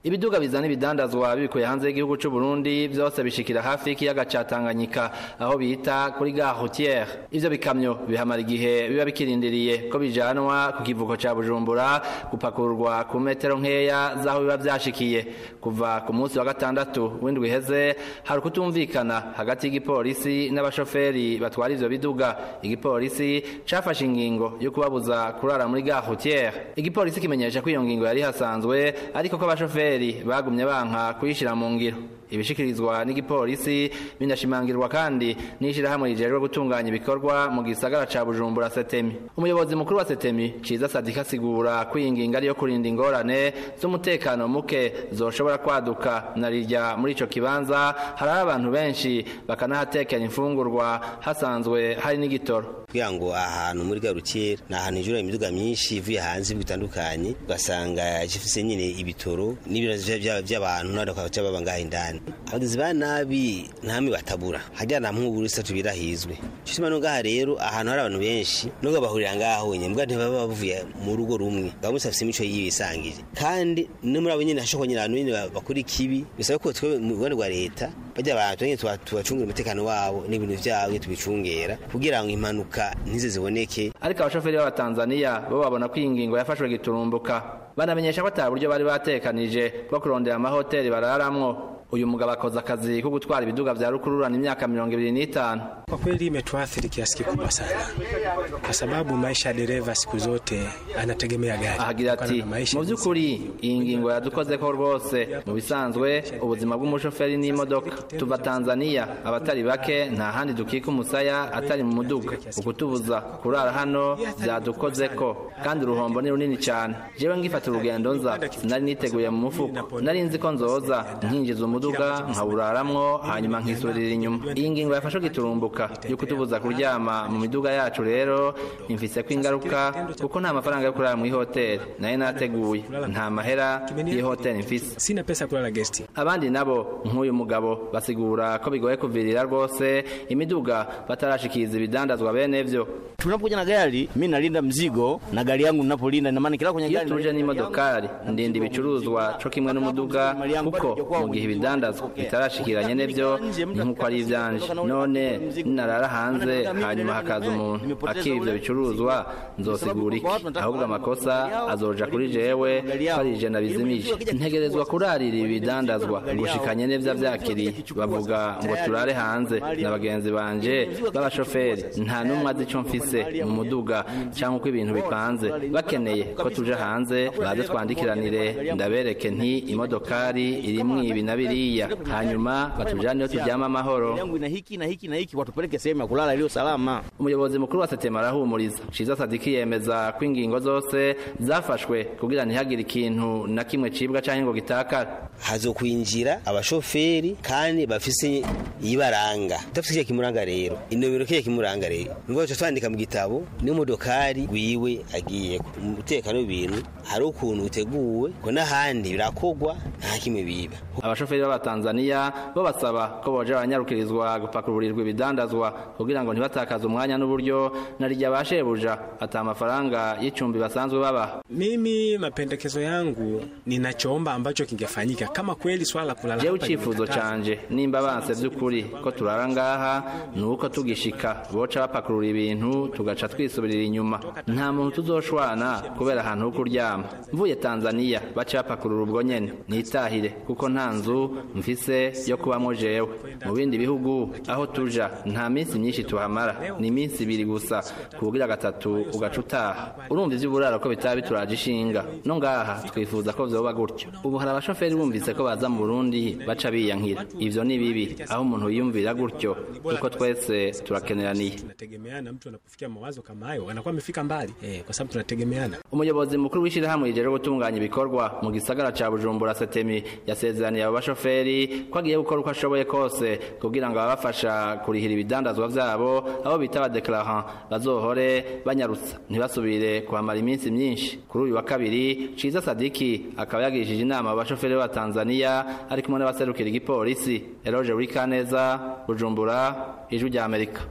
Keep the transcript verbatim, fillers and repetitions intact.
Ibiduga bizana ibidandazwa bibikuye hanze y'igihugu c'u Burundi byose bishikira hafi y'ikiyaga ca Tanganyika aho bita kuri gare routière. Ivyo bikamyo bihamara igihe biba bikirindiriye ko bijanwa ku kivuko ca Bujumbura gupakurwa ku metero nkeya zaho biba vyashikiye. Kuva ku munsi wa gatandatu w'indwi heze hari kutumvikana hagati y'igipolisi n'abashoferi batwara ivyo biduga. Igipolisi cafashe ingingo yo kubabuza kurara muri gare routière. Igipolisi kimenyesha ko iyo ngingo yari hasanzwe ariko ko abashoferi bagumye banka kuyishira mu ngiro. Ibishikirizwa n'igipolisi binashimangirwa kandi n'ishirahamwe rijejwe gutunganya ibikorwa mu gisagara ca Bujumbura Setemi. Umuyobozi mukuru wa Setemi Ciza Sadika asigura ko ingingo ari yo kurinda ingorane z'umutekano muke zoshobora kwaduka na rirya muri ico kibanza hari abantu benshi bakanahatekera imfungurwa hasanzwe hari n'igitoro. Kugira ngo ahantu muri Garukira na ahantu ijura imiduga myinshi ivuye hanze bitandukanye ugasanga gifise nyine ibitoro n'ibiro by'abantu n'abakwaca babanga indani. Abagizi ba nabi ntami batabura hajya na mwuburu se tubirahizwe. Cyisima no ngaha rero ahantu hari abantu benshi no bahurira ngaho nyine mbwa ntibaba bavuye mu rugo rumwe bamusafise imico yibisangije kandi no muri abo nyine hashoko nyine abantu nyine bakuri kibi bisaba ko twe mu Rwanda rwa leta bajya abantu nyine tubacungira umutekano wabo n'ibintu byabo tubicungera kugira ngo impanuka ntize ziboneke. Ariko abashoferi b'aba Tanzania bo babona ko ingingo yafashwe giturumbuka banamenyesha ko ataburyo bari batekanije bwo kurondera amahoteli bararamwo. Uyu mugabo akoza akazi ko gutwara ibiduga vya rukururana imyaka mirongo ibiri n'itanu. Kwa kweli imetuathiri kiasi kikubwa sana, kwa sababu maisha ya dereva siku zote anategemea gari. Ahagira ati mu by'ukuri iyi ngingo yadukoze ko rwose mu bisanzwe ubuzima bw'umushoferi n'imodoka. Tuva Tanzania abatari bake nta handi dukika umusaya atari mu muduga. Ukutubuza kurara hano byadukoze ko kandi uruhombo ni runini cyane. Jewe ngifata urugendo nza nari niteguye mu mufuko, nari nzi ko nzoza nkinjiza umuduga nkawuraramwo hanyuma nkisubirira inyuma. Iyi ngingo yafashe giturumbuka yo kutubuza kuryama mu miduga yacu rero imfise ko ingaruka kuko nta mafaranga yo kurara mu hoteli naye nateguye nta mahera y'ihoteli mfise, sina pesa kurara guest. Abandi nabo nk'uyu mugabo basigura ko bigoye kuvirira rwose imiduga batarashikiza ibidandazwa bene vyo. Tunapokuja na gari mimi nalinda mzigo na gari yangu ninapolinda na maana kila kwenye gari tuje n'imodokari ndinda ibicuruzwa cyo kimwe n'umuduga kuko mu gihe ibidandazwa bitarashikiranye nevyo nkuko ari ivyanje. None ninarara hanze hanyuma hakaza umuntu akiba ivyo bicuruzwa nzosigura iki? Ahubwo amakosa azoja kuri jewe farije nabizimije. Ntegerezwa kurarira ibidandazwa gushikanye nevyo vyakiriye. Bavuga ngo turare hanze na bagenzi banje b'abashoferi nta numwe azi ico mfise mu muduga cyangwa uko ibintu bipanze. Bakeneye ko tuje hanze baze twandikiranire ndabereke nti imodokari irimwo ibi na biriya hanyuma batujane yo turyama amahoro. Yangu ina hiki na hiki na hiki watupeleke sehemu ya kulala iliyo salama. Umuyobozi mukuru wa Setema arahumuriza. Ciza Sadiki yemeza ko ingingo zose zafashwe kugira ntihagire ikintu na kimwe cibwa canke ngo gitakara. Hazokwinjira abashoferi kandi bafise ibaranga dafise kimuranga rero inomero kiye kimuranga rero ngo cyo twandika mu gitabo n'imodokari gwiwe agiye umutekano w'ibintu hari ukuntu uteguwe ko nahandi birakogwa nta kimwe biba. Abashoferi b'aba Tanzania bo basaba ko boje abanyarukirizwa gupakururirwa ibidandazwa kugira ngo ntibatakaze umwanya n'uburyo narijya bashebuja ata amafaranga y'icumbi basanzwe baba. Mimi mapendekezo yangu ninachoomba ambacho kingefanyika kama kweli swala kulala hapa. Je ucifuzo canje nimba banse by'ukuri ko turara ngaha nuko tugishika boca bapakurura ibintu tugaca twisubirira inyuma. Nta muntu tuzoshwana kubera ahantu ho kuryama. Mvuye Tanzania baca bapakurura ubwo nyene nitahire kuko nta nzu mfise yo kubamo jewe. Mu bindi bihugu aho tuja nta minsi myinshi tuhamara ni minsi ibiri gusa kugira gatatu ugacutaha. Urumva ivy'uburaro ko bitaba bituraje ishinga no ngaha twifuza ko vyoba gutyo. Ubu hari abashoferi bumvise ko baza mu Burundi baca biyankira. Ivyo ni bibi aho umuntu yiyumvira gutyo kuko twese turakeneraniye. Tunategemeana mtu anapofikia mawazo kama hayo anakuwa amefika mbali eh, kwa sababu tunategemeana. Umuyobozi mukuru w'ishirahamwe rijejwe gutunganya ibikorwa mu gisagara ca Bujumbura Setemi yasezeraniye abo bashoferi ko agiye gukora uko ashoboye kose kugira ngo abafasha kurihira ibidandazwa vyabo abo bita ba declarant bazohore banyarutsa ntibasubire kuhamara iminsi myinshi. Kuri uyu wa kabiri Ciza Sadiki akaba yagirishije inama abo bashoferi ba Tanzania ari kumwe n'abaserukira igipolisi. Eloge Wikaneza, Bujumbura, Ijwi rya Amerika.